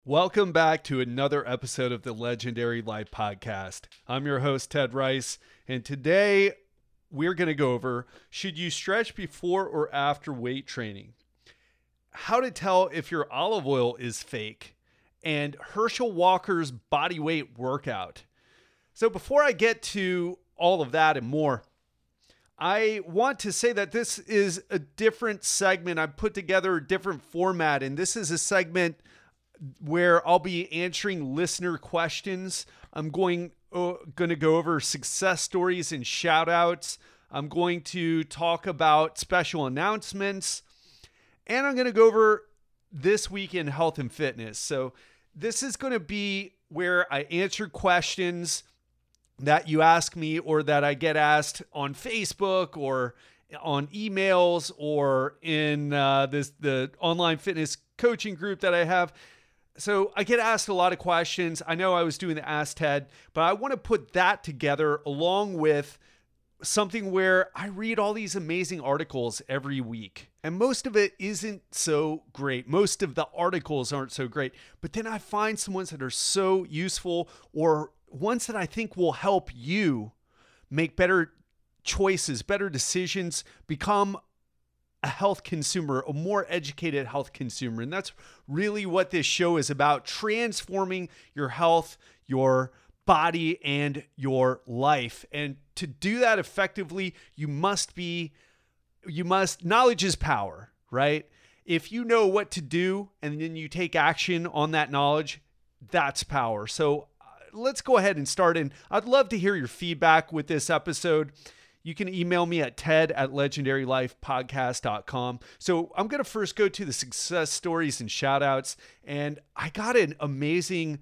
Welcome back to another episode of the Legendary Life Podcast. I'm your host, Ted Rice, and today we're going to go over, should you stretch before or after weight training? How to tell if your olive oil is fake, and Herschel Walker's body weight workout. So before I get to all of that and more, I want to say that this is a different segment. I've put together a different format, and this is a segment where I'll be answering listener questions. I'm going to go over success stories and shout outs. I'm going to talk about special announcements, and I'm going to go over this week in health and fitness. So this is going to be where I answer questions that you ask me or that I get asked on Facebook or on emails or in the online fitness coaching group that I have. So I get asked a lot of questions. I know I was doing the Ask Ted, but I want to put that together along with something where I read all these amazing articles every week. And most of it isn't so great. Most of the articles aren't so great. But then I find some ones that are so useful or ones that I think will help you make better choices, better decisions, become a health consumer, a more educated health consumer. And that's really what this show is about, transforming your health, your body, and your life. And to do that effectively, knowledge is power, right? If you know what to do and then you take action on that knowledge, that's power. So let's go ahead and start. And I'd love to hear your feedback with this episode. You can email me at ted@legendarylifepodcast.com. So I'm going to first go to the success stories and shout outs. And I got an amazing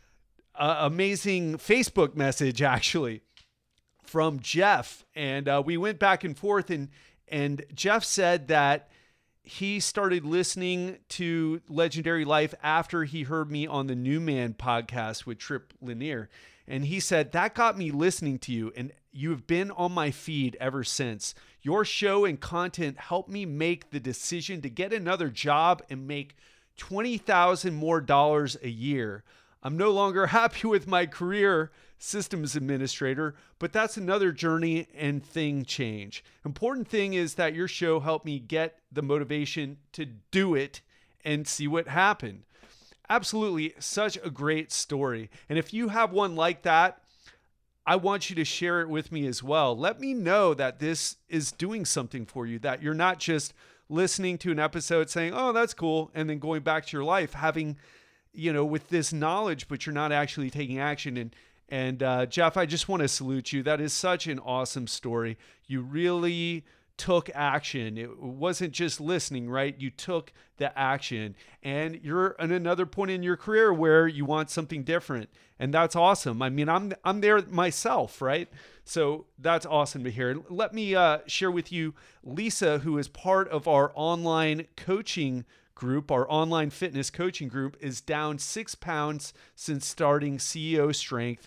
Facebook message actually from Jeff. And we went back and forth and Jeff said that he started listening to Legendary Life after he heard me on the New Man podcast with Tripp Lanier. And he said, that got me listening to you, and you've been on my feed ever since. Your show and content helped me make the decision to get another job and make $20,000 more a year. I'm no longer happy with my career, systems administrator, but that's another journey and thing change. Important thing is that your show helped me get the motivation to do it and see what happened. Absolutely, such a great story. And if you have one like that, I want you to share it with me as well. Let me know that this is doing something for you, that you're not just listening to an episode saying, oh, that's cool, and then going back to your life, having, with this knowledge, but you're not actually taking action. And Jeff, I just want to salute you. That is such an awesome story. You really took action. It wasn't just listening, right? You took the action, and you're in another point in your career where you want something different. And that's awesome. I mean, I'm there myself, right? So that's awesome to hear. Let me share with you Lisa, who is part of our online coaching group, our online fitness coaching group, is down 6 pounds since starting CEO Strength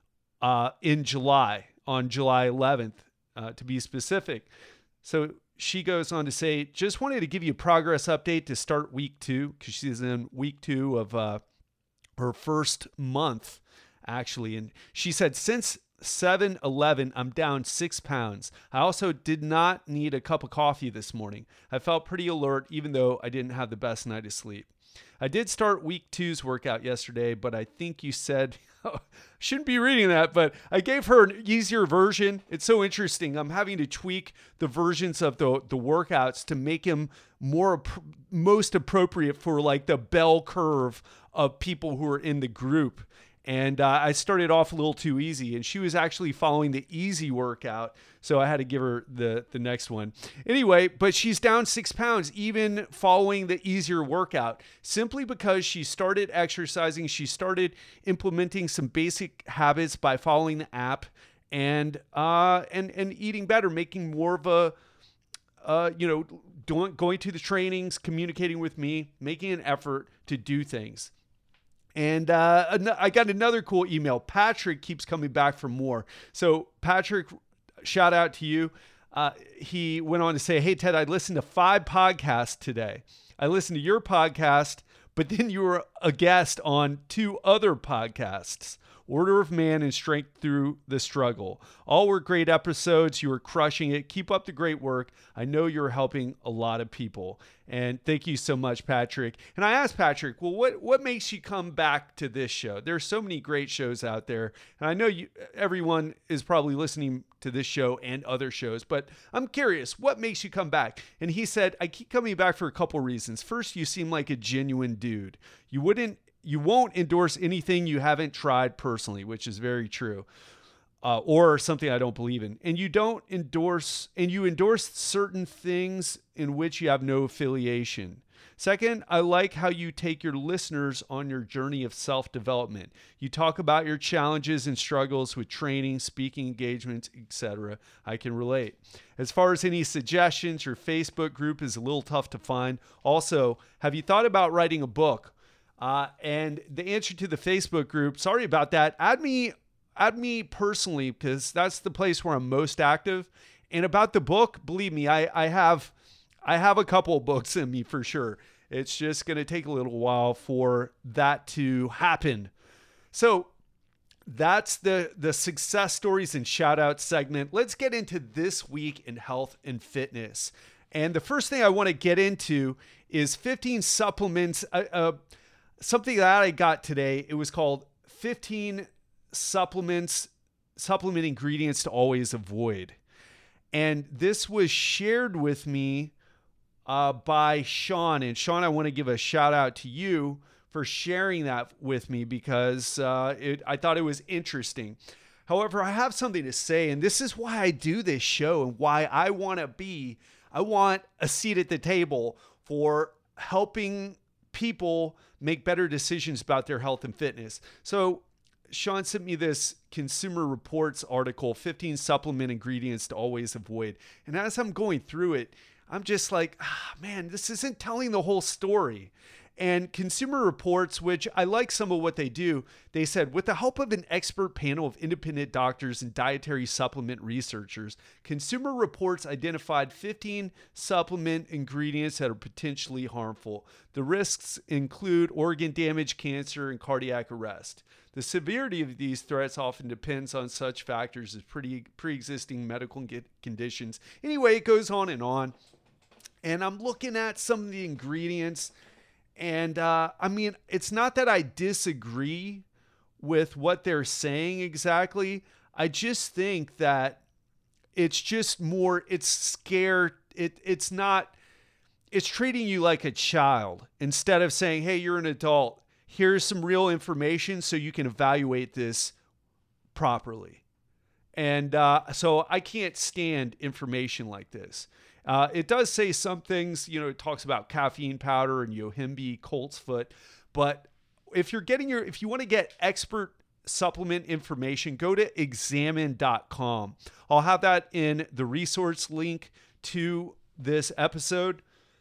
in July, on July 11th, to be specific. So she goes on to say, just wanted to give you a progress update to start week 2, because she's in week 2 of her first month, actually. And she said, since 7-11, I'm down 6 pounds. I also did not need a cup of coffee this morning. I felt pretty alert, even though I didn't have the best night of sleep. I did start week 2's workout yesterday, but I think you said, shouldn't be reading that, but I gave her an easier version. It's so interesting. I'm having to tweak the versions of the workouts to make them most appropriate for like the bell curve of people who are in the group. And I started off a little too easy, and she was actually following the easy workout. So I had to give her the next one. Anyway, but she's down 6 pounds, even following the easier workout, simply because she started exercising. She started implementing some basic habits by following the app and eating better, making more of a, going to the trainings, communicating with me, making an effort to do things. And I got another cool email. Patrick keeps coming back for more. So Patrick, shout out to you. He went on to say, hey, Ted, I listened to 5 podcasts today. I listened to your podcast, but then you were a guest on 2 other podcasts, Order of Man and Strength Through the Struggle. All were great episodes. You were crushing it. Keep up the great work. I know you're helping a lot of people. And thank you so much, Patrick. And I asked Patrick, well, what makes you come back to this show? There's so many great shows out there. And I know everyone is probably listening to this show and other shows, but I'm curious, what makes you come back? And he said, I keep coming back for a couple reasons. First, you seem like a genuine dude. You won't endorse anything you haven't tried personally, which is very true, or something I don't believe in. And you endorse certain things in which you have no affiliation. Second, I like how you take your listeners on your journey of self-development. You talk about your challenges and struggles with training, speaking engagements, etc. I can relate. As far as any suggestions, your Facebook group is a little tough to find. Also, have you thought about writing a book? And the answer to the Facebook group, sorry about that. Add me personally, because that's the place where I'm most active. And about the book, believe me, I have a couple of books in me for sure. It's just going to take a little while for that to happen. So that's the success stories and shout out segment. Let's get into this week in health and fitness. And the first thing I want to get into is 15 supplements. Something that I got today, it was called 15 supplement ingredients to always avoid. And this was shared with me by Sean. And Sean, I want to give a shout out to you for sharing that with me because I thought it was interesting. However, I have something to say, and this is why I do this show and why I want a seat at the table for helping people make better decisions about their health and fitness. So Sean sent me this Consumer Reports article, 15 supplement ingredients to always avoid. And as I'm going through it, I'm just like, man, this isn't telling the whole story. And Consumer Reports, which I like some of what they do, they said, with the help of an expert panel of independent doctors and dietary supplement researchers, Consumer Reports identified 15 supplement ingredients that are potentially harmful. The risks include organ damage, cancer, and cardiac arrest. The severity of these threats often depends on such factors as pre-existing medical conditions. Anyway, it goes on. And I'm looking at some of the ingredients. And I mean, it's not that I disagree with what they're saying exactly. I just think that it's just more, it's treating you like a child instead of saying, hey, you're an adult. Here's some real information so you can evaluate this properly. And so I can't stand information like this. It does say some things, it talks about caffeine powder and Yohimbe, Colt's Foot. But if you want to get expert supplement information, go to examine.com. I'll have that in the resource link to this episode.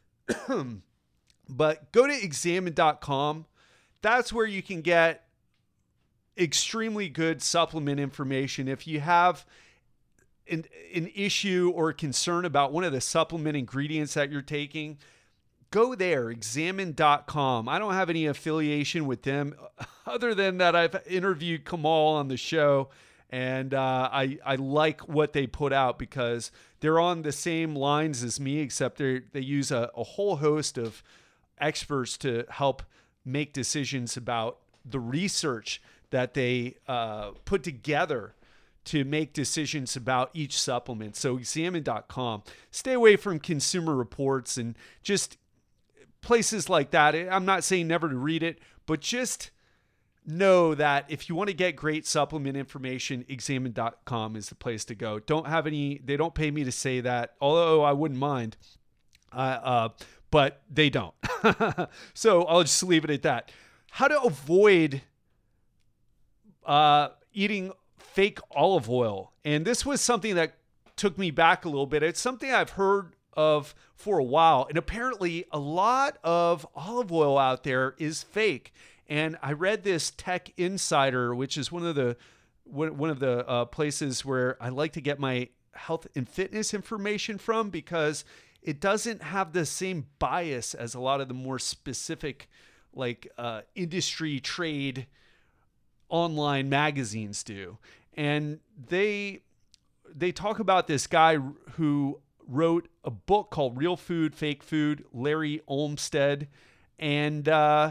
But go to examine.com. That's where you can get extremely good supplement information. If you have an issue or a concern about one of the supplement ingredients that you're taking, go there, examine.com. I don't have any affiliation with them other than that I've interviewed Kamal on the show, and I like what they put out because they're on the same lines as me, except they use a whole host of experts to help make decisions about the research that they put together to make decisions about each supplement. So examine.com. Stay away from Consumer Reports and just places like that. I'm not saying never to read it, but just know that if you want to get great supplement information, examine.com is the place to go. They don't pay me to say that, although I wouldn't mind. But they don't. So I'll just leave it at that. How to avoid eating fake olive oil. And this was something that took me back a little bit. It's something I've heard of for a while. And apparently a lot of olive oil out there is fake. And I read this Tech Insider, which is one of the places where I like to get my health and fitness information from, because it doesn't have the same bias as a lot of the more specific industry trade online magazines do. And they talk about this guy who wrote a book called Real Food, Fake Food, Larry Olmsted. And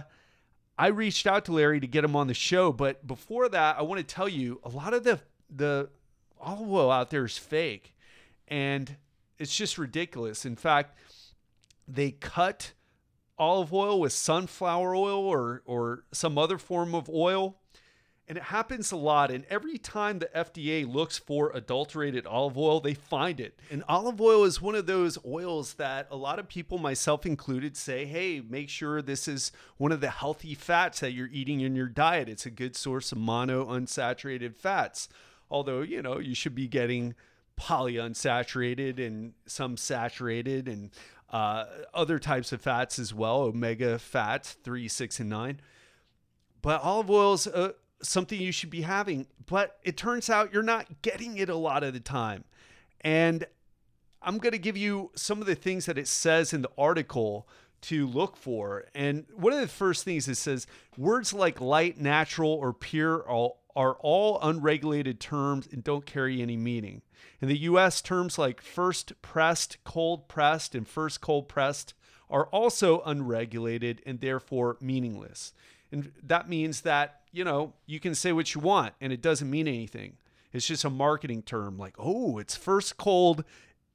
I reached out to Larry to get him on the show. But before that, I want to tell you, a lot of the olive oil out there is fake. And it's just ridiculous. In fact, they cut olive oil with sunflower oil or some other form of oil. And it happens a lot. And every time the FDA looks for adulterated olive oil, they find it. And olive oil is one of those oils that a lot of people, myself included, say, hey, make sure this is one of the healthy fats that you're eating in your diet. It's a good source of monounsaturated fats. Although, you should be getting polyunsaturated and some saturated and other types of fats as well, omega fats, 3, 6, and 9. But olive oil is something you should be having, but it turns out you're not getting it a lot of the time. And I'm going to give you some of the things that it says in the article to look for. And one of the first things it says, words like light, natural, or pure are all unregulated terms and don't carry any meaning. In the US, terms like first pressed, cold pressed, and first cold pressed are also unregulated and therefore meaningless. And that means that, you can say what you want and it doesn't mean anything. It's just a marketing term like, oh, it's first cold,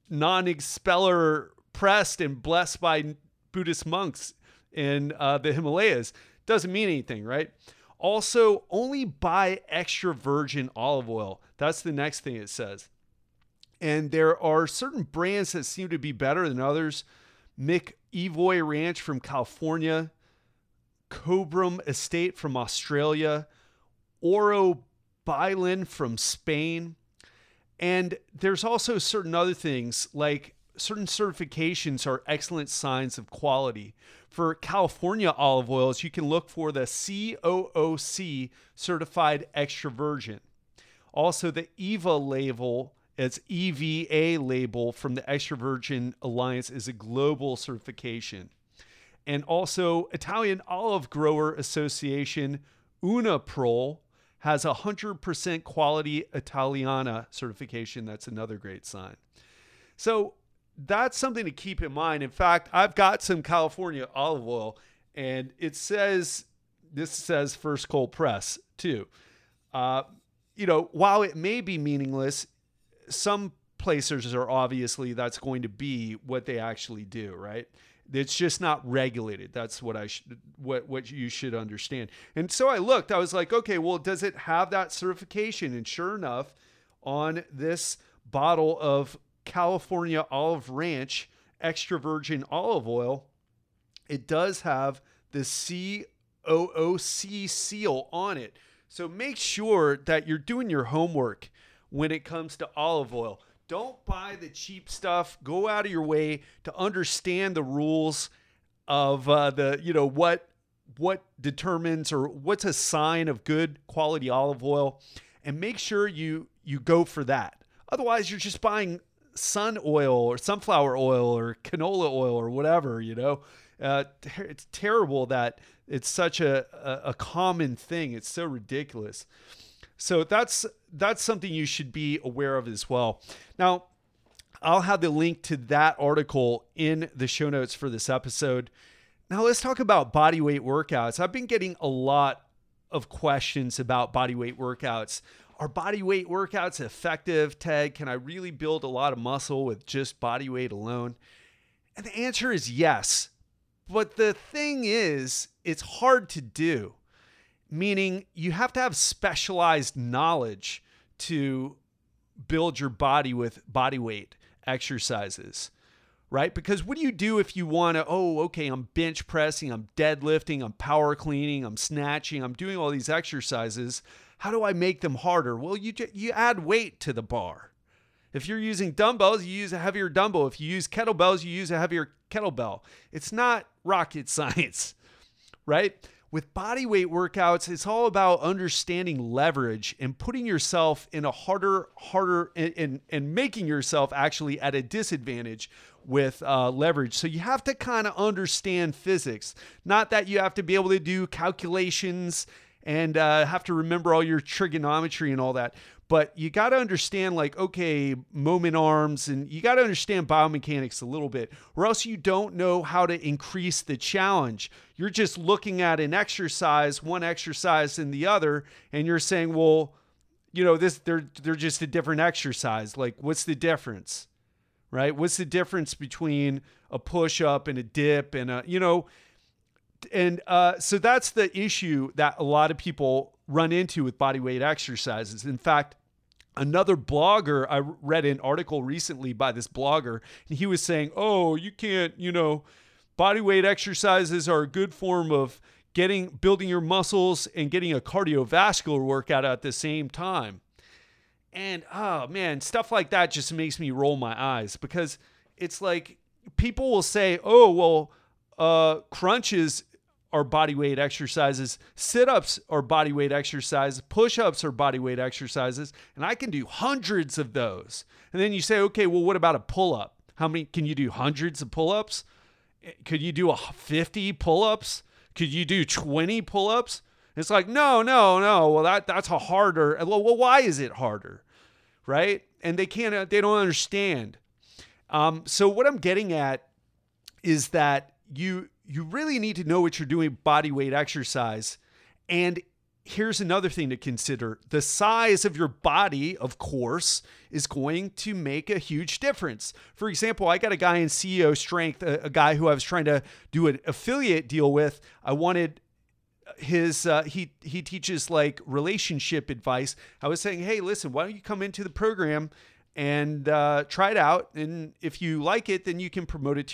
non-expeller pressed and blessed by Buddhist monks in the Himalayas. Doesn't mean anything, right? Also, only buy extra virgin olive oil. That's the next thing it says. And there are certain brands that seem to be better than others. McEvoy Ranch from California, Cobram Estate from Australia, Oro Bailen from Spain. And there's also certain other things, like certain certifications are excellent signs of quality. For California olive oils, you can look for the COOC certified extra virgin. Also, the EVA label, it's EVA label from the Extra Virgin Alliance, is a global certification. And also, Italian Olive Grower Association, Unaprol, has 100% quality Italiana certification. That's another great sign. So that's something to keep in mind. In fact, I've got some California olive oil, and this says first cold press too. While it may be meaningless, some placers are obviously that's going to be what they actually do, right? It's just not regulated. That's what what you should understand. And so I looked, I was like, okay, well, does it have that certification? And sure enough, on this bottle of California Olive Ranch extra virgin olive oil, it does have the COOC seal on it. So make sure that you're doing your homework when it comes to olive oil. Don't buy the cheap stuff. Go out of your way to understand the rules of what determines or what's a sign of good quality olive oil, and make sure you go for that. Otherwise, you're just buying sun oil or sunflower oil or canola oil or whatever. It's terrible that it's such a common thing. It's so ridiculous. So that's something you should be aware of as well. Now, I'll have the link to that article in the show notes for this episode. Now, let's talk about body weight workouts. I've been getting a lot of questions about body weight workouts. Are body weight workouts effective, Ted? Can I really build a lot of muscle with just body weight alone? And the answer is yes. But the thing is, it's hard to do. Meaning you have to have specialized knowledge to build your body with body weight exercises, right? Because what do you do if you want to, I'm bench pressing, I'm deadlifting, I'm power cleaning, I'm snatching, I'm doing all these exercises. How do I make them harder? Well, you add weight to the bar. If you're using dumbbells, you use a heavier dumbbell. If you use kettlebells, you use a heavier kettlebell. It's not rocket science, right? with body weight workouts, it's all about understanding leverage and putting yourself in a harder, and making yourself actually at a disadvantage with leverage. So you have to kind of understand physics. Not that you have to be able to do calculations and have to remember all your trigonometry and all that. But you got to understand, like, okay, moment arms, and you got to understand biomechanics a little bit, or else you don't know how to increase the challenge. You're just looking at an exercise, one exercise and the other, and you're saying, well, you know, they're just a different exercise. Like, what's the difference, right? What's the difference between a push-up and a dip and a, you know, and so that's the issue that a lot of people run into with body weight exercises. In fact, another blogger, I read an article recently by this blogger, and he was saying, oh, you can't, you know, body weight exercises are a good form of building your muscles and getting a cardiovascular workout at the same time. And, oh man, stuff like that just makes me roll my eyes, because it's like people will say, oh, well, crunches are body weight exercises, sit-ups are body weight exercises, push-ups are body weight exercises, and I can do hundreds of those. And then you say, okay, well, what about a pull-up? How many, can you do hundreds of pull-ups? Could you do 50 pull-ups? Could you do 20 pull-ups? It's like, no. Well, that's a harder, well, why is it harder? Right? And they don't understand. So what I'm getting at is that you really need to know what you're doing body weight exercise. And here's another thing to consider. The size of your body, of course, is going to make a huge difference. For example, I got a guy in CEO Strength, a guy who I was trying to do an affiliate deal with. I wanted his, he teaches like relationship advice. I was saying, hey, listen, why don't you come into the program and try it out, and if you like it, then you can promote it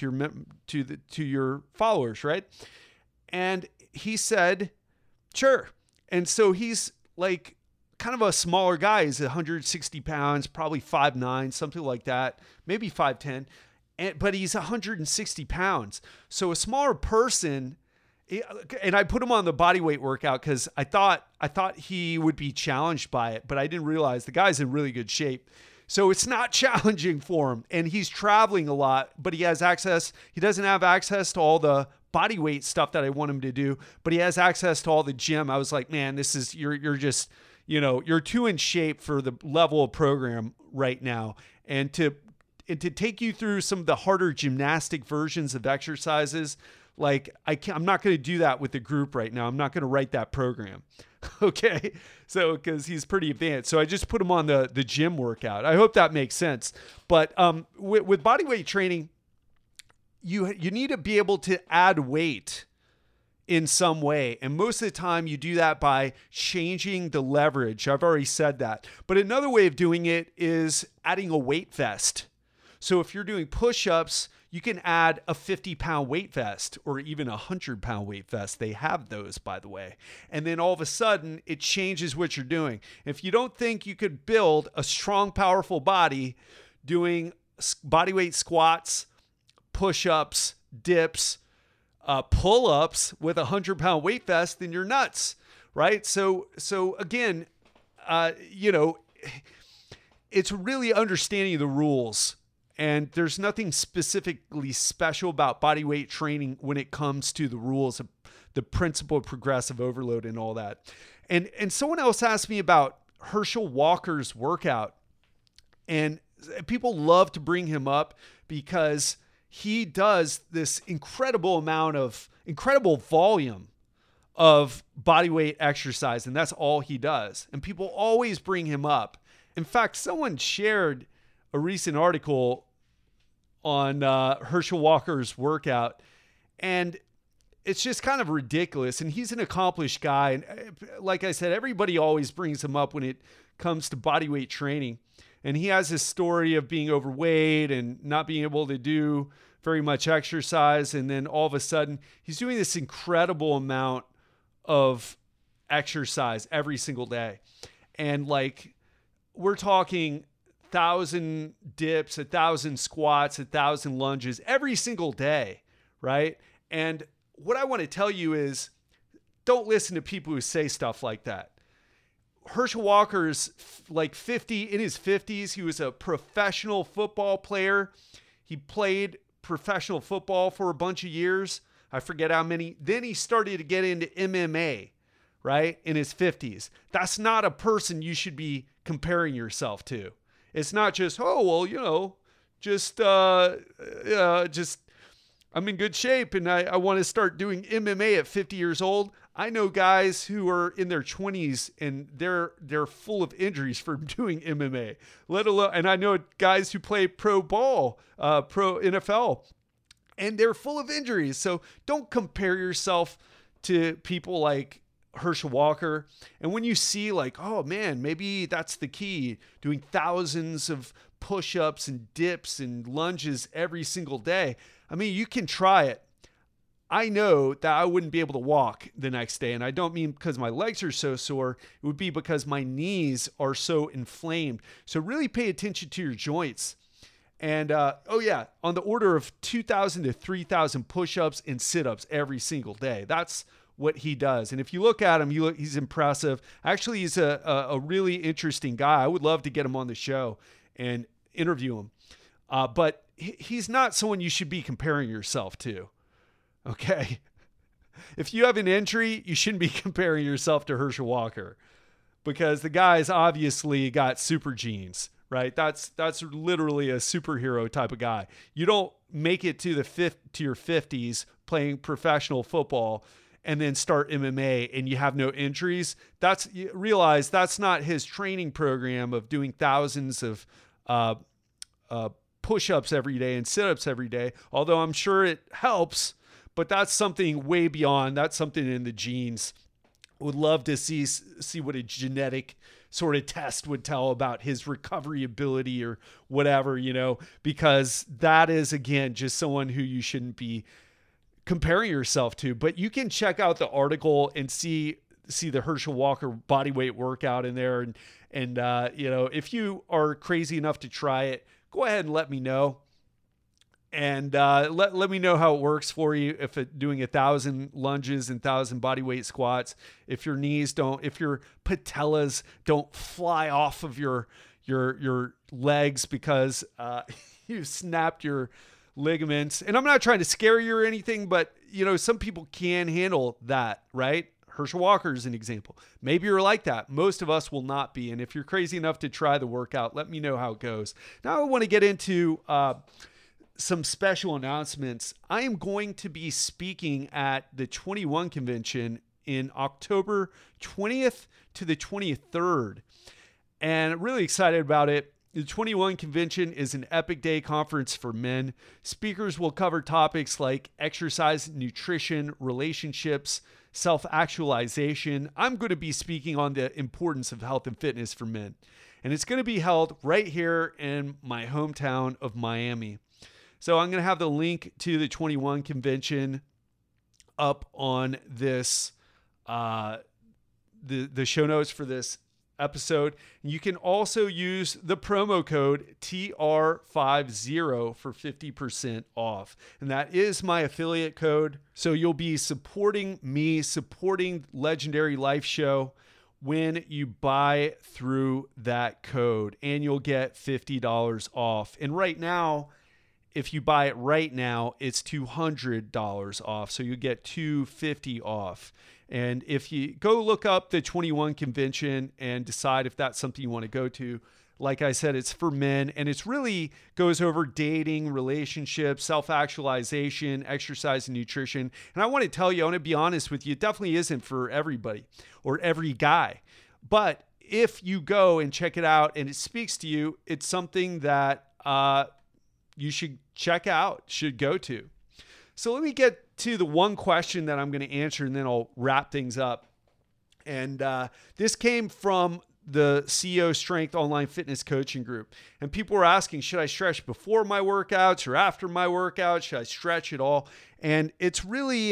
to your followers, right? And he said, sure. And so he's like kind of a smaller guy. He's 160 pounds, probably 5'9", something like that, maybe 5'10", but he's 160 pounds. So a smaller person, and I put him on the body weight workout because I thought he would be challenged by it, but I didn't realize the guy's in really good shape. So it's not challenging for him, and he's traveling a lot, but he doesn't have access to all the body weight stuff that I want him to do, but he has access to all the gym. I was like, man, you're just, you know, you're too in shape for the level of program right now. And to take you through some of the harder gymnastic versions of exercises, like I'm not going to do that with the group right now. I'm not going to write that program. Okay. So, because he's pretty advanced. So I just put him on the gym workout. I hope that makes sense. But with body weight training, you need to be able to add weight in some way. And most of the time you do that by changing the leverage. I've already said that. But another way of doing it is adding a weight vest. So if you're doing push-ups, you can add a 50-pound weight vest or even a 100-pound weight vest. They have those, by the way. And then all of a sudden, it changes what you're doing. If you don't think you could build a strong, powerful body doing body weight squats, push-ups, dips, pull-ups with a 100-pound weight vest, then you're nuts, right? So again, you know, it's really understanding the rules. And there's nothing specifically special about body weight training when it comes to the rules of the principle of progressive overload and all that. And someone else asked me about Herschel Walker's workout. And people love to bring him up because he does this incredible volume of body weight exercise. And that's all he does. And people always bring him up. In fact, someone shared a recent article on Herschel Walker's workout, and it's just kind of ridiculous. And he's an accomplished guy. And like I said, everybody always brings him up when it comes to body weight training. And he has this story of being overweight and not being able to do very much exercise. And then all of a sudden, he's doing this incredible amount of exercise every single day. And like, we're talking 1,000 dips, 1,000 squats, 1,000 lunges every single day, right? And what I want to tell you is don't listen to people who say stuff like that. Herschel Walker's like 50, in his 50s. He was a professional football player. He played professional football for a bunch of years. I forget how many. Then he started to get into MMA, right? In his 50s. That's not a person you should be comparing yourself to. It's not just, oh, well, you know, just I'm in good shape and I want to start doing MMA at 50 years old. I know guys who are in their 20s and they're full of injuries from doing MMA. Let alone, and I know guys who play pro ball, pro NFL, and they're full of injuries. So don't compare yourself to people like Herschel Walker. And when you see like, oh man, maybe that's the key, doing thousands of push-ups and dips and lunges every single day. I mean, you can try it. I know that I wouldn't be able to walk the next day. And I don't mean because my legs are so sore. It would be because my knees are so inflamed. So really pay attention to your joints. And, on the order of 2,000 to 3,000 push-ups and sit-ups every single day. That's what he does. And if you look at him, he's impressive. Actually, he's a really interesting guy. I would love to get him on the show and interview him. But he's not someone you should be comparing yourself to. Okay. If you have an injury, you shouldn't be comparing yourself to Herschel Walker because the guy's obviously got super genes, right? That's literally a superhero type of guy. You don't make it to your 50s playing professional football and then start MMA and you have no injuries. You realize that's not his training program of doing thousands of push-ups every day and sit-ups every day, although I'm sure it helps. But that's something way beyond. That's something in the genes. Would love to see what a genetic sort of test would tell about his recovery ability or whatever, because that is, again, just someone who you shouldn't be comparing yourself to. But you can check out the article and see the Herschel Walker bodyweight workout in there. And if you are crazy enough to try it, go ahead and let me know. And let me know how it works for you. If doing 1,000 lunges and 1,000 body weight squats, if your patellas don't fly off of your legs because you snapped your ligaments. And I'm not trying to scare you or anything, but some people can handle that, right? Herschel Walker is an example. Maybe you're like that. Most of us will not be. And if you're crazy enough to try the workout, let me know how it goes. Now I want to get into some special announcements. I am going to be speaking at the 21 convention in October 20th to the 23rd. And really excited about it. The 21 convention is an epic day conference for men. Speakers will cover topics like exercise, nutrition, relationships, self-actualization. I'm going to be speaking on the importance of health and fitness for men. And it's going to be held right here in my hometown of Miami. So I'm going to have the link to the 21 convention up on this, the show notes for this episode. You can also use the promo code TR50 for 50% off. And that is my affiliate code. So you'll be supporting me, supporting Legendary Life Show when you buy through that code, and you'll get $50 off. And right now, if you buy it right now, it's $200 off. So you get $250 off. And if you go look up the 21 convention and decide if that's something you want to go to, like I said, it's for men, and it's really goes over dating, relationships, self-actualization, exercise, and nutrition. And I want to tell you, I want to be honest with you, it definitely isn't for everybody or every guy. But if you go and check it out and it speaks to you, it's something that you should check out, should go to. So let me get to the one question that I'm going to answer, and then I'll wrap things up. And this came from the CEO Strength Online Fitness Coaching Group. And people were asking, should I stretch before my workouts or after my workouts? Should I stretch at all? And it's really,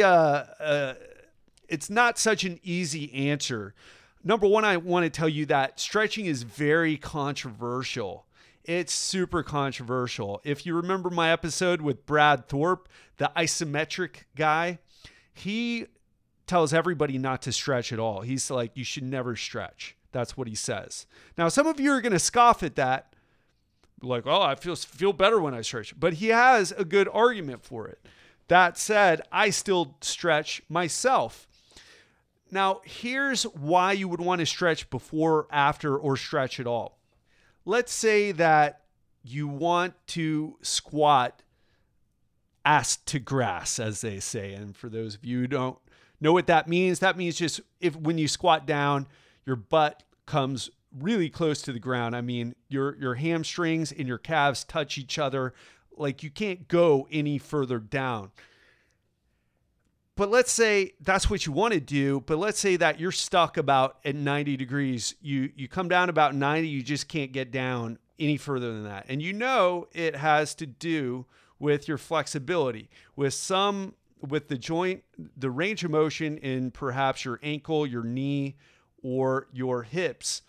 it's not such an easy answer. Number one, I want to tell you that stretching is very controversial. It's super controversial. If you remember my episode with Brad Thorpe, the isometric guy, he tells everybody not to stretch at all. He's like, you should never stretch. That's what he says. Now, some of you are going to scoff at that. Like, oh, I feel better when I stretch. But he has a good argument for it. That said, I still stretch myself. Now, here's why you would want to stretch before, after, or stretch at all. Let's say that you want to squat ass to grass, as they say. And for those of you who don't know what that means just when you squat down, your butt comes really close to the ground. I mean, your hamstrings and your calves touch each other. Like, you can't go any further down. But let's say that's what you want to do. But let's say that you're stuck about at 90 degrees. You come down about 90, you just can't get down any further than that. And you know it has to do with your flexibility, with the joint, the range of motion in perhaps your ankle, your knee, or your hips.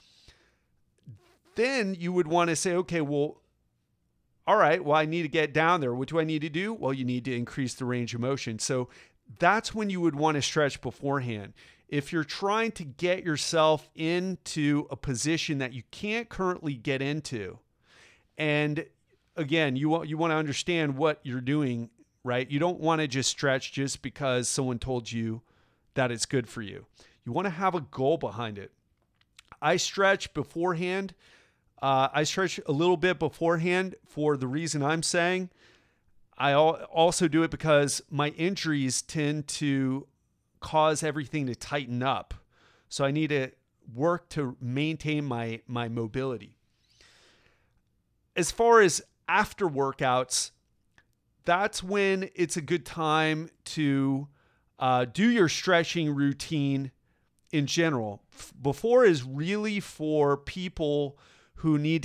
Then you would want to say, okay, well, all right, well, I need to get down there. What do I need to do? Well, you need to increase the range of motion. So that's when you would want to stretch beforehand. If you're trying to get yourself into a position that you can't currently get into, and again, you want to understand what you're doing, right? You don't want to just stretch just because someone told you that it's good for you. You want to have a goal behind it. I stretch beforehand. I stretch a little bit beforehand for the reason I'm saying. I also do it because my injuries tend to cause everything to tighten up. So I need to work to maintain my mobility. As far as after workouts, that's when it's a good time to do your stretching routine in general. Before is really for people who need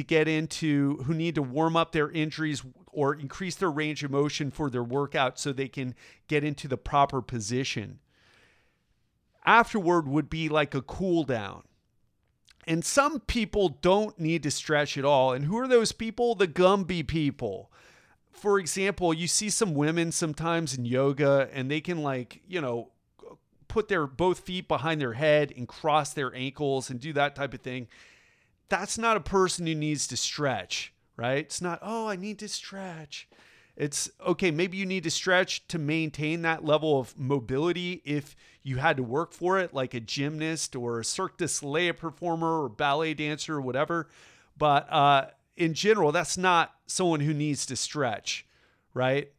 to warm up their injuries or increase their range of motion for their workout so they can get into the proper position. Afterward would be like a cool down. And some people don't need to stretch at all. And who are those people? The Gumby people. For example, you see some women sometimes in yoga and they can put their both feet behind their head and cross their ankles and do that type of thing. That's not a person who needs to stretch, right? It's not, oh, I need to stretch. It's, okay, maybe you need to stretch to maintain that level of mobility if you had to work for it, like a gymnast or a Cirque du Soleil performer or ballet dancer or whatever. But in general, that's not someone who needs to stretch, right?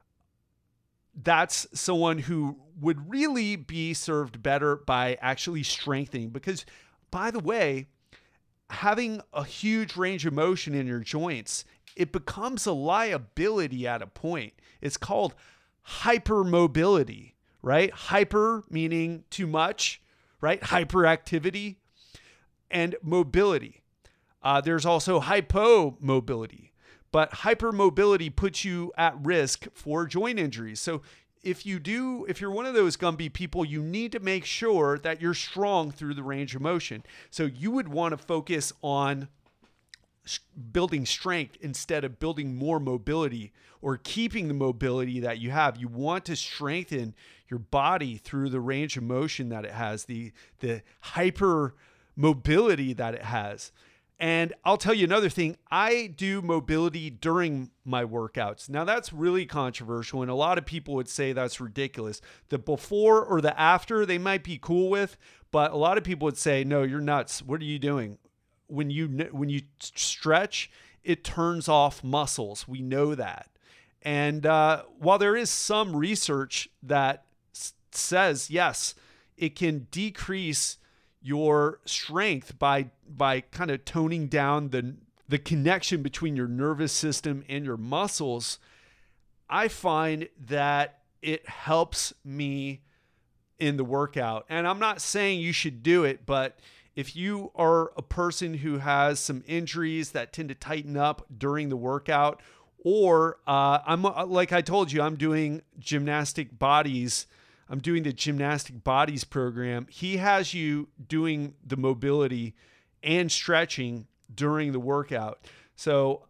That's someone who would really be served better by actually strengthening. Because, by the way, having a huge range of motion in your joints, it becomes a liability at a point. It's called hypermobility, right? Hyper meaning too much, right? Hyperactivity, and mobility. There's also hypomobility, but hypermobility puts you at risk for joint injuries. So if you're one of those Gumby people, you need to make sure that you're strong through the range of motion. So you would want to focus on building strength instead of building more mobility or keeping the mobility that you have. You want to strengthen your body through the range of motion that it has, the hyper mobility that it has. And I'll tell you another thing. I do mobility during my workouts. Now that's really controversial, and a lot of people would say that's ridiculous. The before or the after, they might be cool with, but a lot of people would say, no, you're nuts. What are you doing? When you stretch, it turns off muscles. We know that. And while there is some research that says, yes, it can decrease your strength by kind of toning down the connection between your nervous system and your muscles, I find that it helps me in the workout. And I'm not saying you should do it, but if you are a person who has some injuries that tend to tighten up during the workout, or I'm like I told you, I'm doing Gymnastic Bodies. I'm doing the Gymnastic Bodies program. He has you doing the mobility and stretching during the workout. So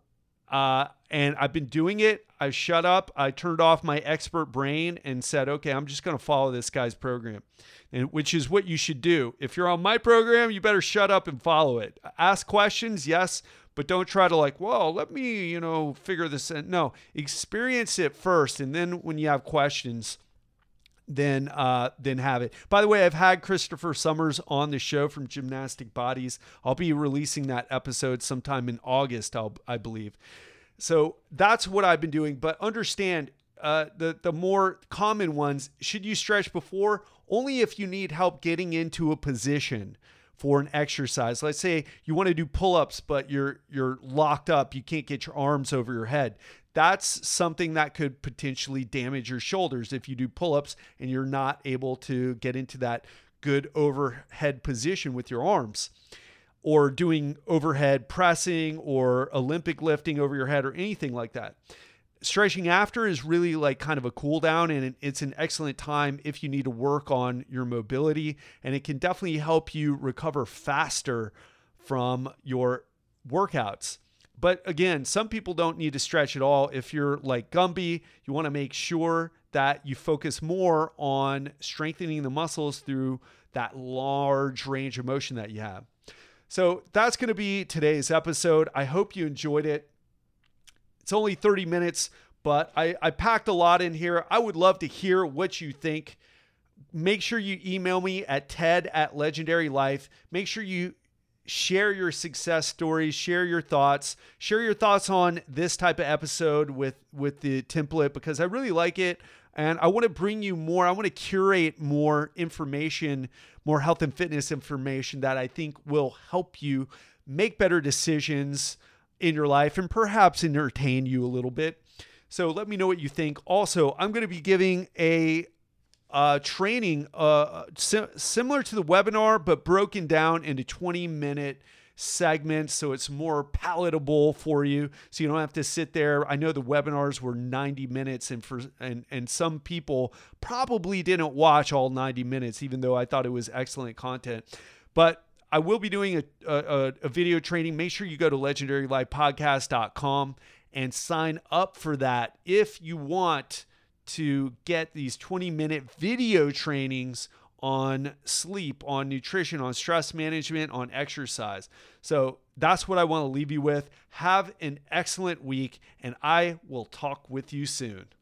And I've been doing it. I shut up. I turned off my expert brain and said, okay, I'm just going to follow this guy's program, and which is what you should do. If you're on my program, you better shut up and follow it. Ask questions, yes, but don't try to well, let me, figure this out. No, experience it first. And then when you have questions, then have it. By the way, I've had Christopher Summers on the show from Gymnastic Bodies. I'll be releasing that episode sometime in August, I believe. So that's what I've been doing. But understand, the more common ones, should you stretch before? Only if you need help getting into a position for an exercise. Let's say you want to do pull-ups, but you're locked up. You can't get your arms over your head. That's something that could potentially damage your shoulders if you do pull-ups and you're not able to get into that good overhead position with your arms, or doing overhead pressing or Olympic lifting over your head or anything like that. Stretching after is really kind of a cool down, and it's an excellent time if you need to work on your mobility, and it can definitely help you recover faster from your workouts. But again, some people don't need to stretch at all. If you're like Gumby, you want to make sure that you focus more on strengthening the muscles through that large range of motion that you have. So that's going to be today's episode. I hope you enjoyed it. It's only 30 minutes, but I packed a lot in here. I would love to hear what you think. Make sure you email me at ted@legendarylife. Make sure you share your success stories, share your thoughts on this type of episode with the template, because I really like it. And I want to bring you more. I want to curate more information, more health and fitness information that I think will help you make better decisions in your life and perhaps entertain you a little bit. So let me know what you think. Also, I'm going to be giving a training similar to the webinar, but broken down into 20-minute segments, so it's more palatable for you, so you don't have to sit there. I know the webinars were 90 minutes, and some people probably didn't watch all 90 minutes, even though I thought it was excellent content. But I will be doing a video training. Make sure you go to legendarylifepodcast.com and sign up for that if you want to get these 20-minute video trainings on sleep, on nutrition, on stress management, on exercise. So that's what I want to leave you with. Have an excellent week, and I will talk with you soon.